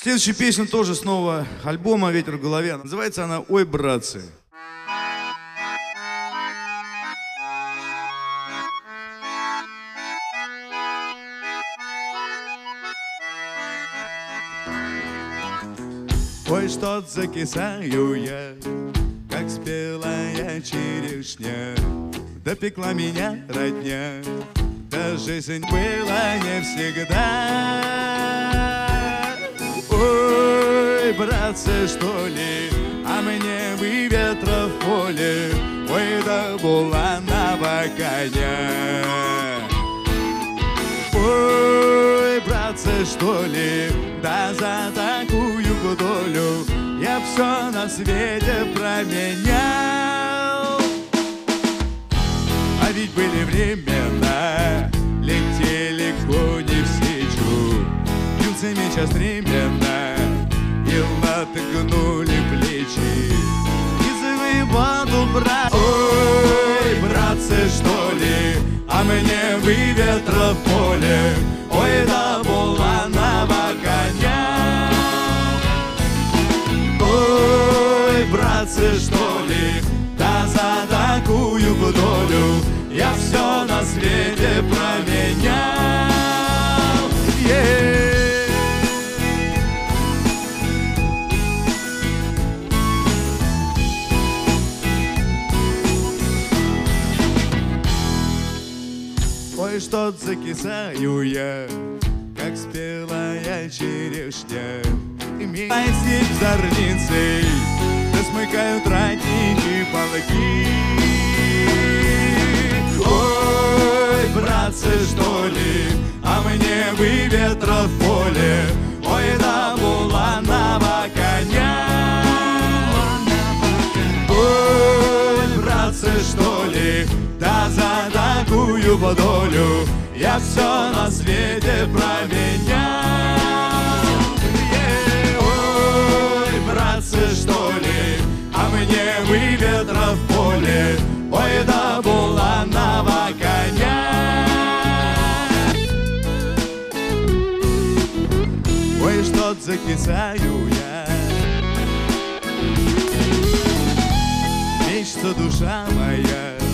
Следующая песня тоже с нового альбома «Ветер в голове». Называется она «Ой, братцы». Ой, что-то закисаю я, как спелая черешня. Допекла меня родня, да жизнь была не всегда. Ой, братцы, что ли, а мне бы ветра в поле. Ой, да буланова коня. Ой, братцы, что ли, да за такую долю я все на свете променял. А ведь были времена, летели кони в сечу, бился меч остременно, и латыгнули плечи, и завоевал брат. Ой, братцы, что ли, а мне бы ветра в поле. Ой, да буланова коня. Ой, братцы, что ли, да за такую долю я все на свете променял. Ой, что-то закисаю я, как спелая черешня. Имеет степь зорницей, да смыкают ратники полки. Ой, братцы, что ли, а мне бы ветра в поле. Ой, да буланова коня. Ой, братцы, что ли, да за такую долю я все на свете променял. Ой, братцы, что ли, а мне бы ветра в поле. Ой, да буланова коня. Ой, что-то закисаю я, мечется душа моя.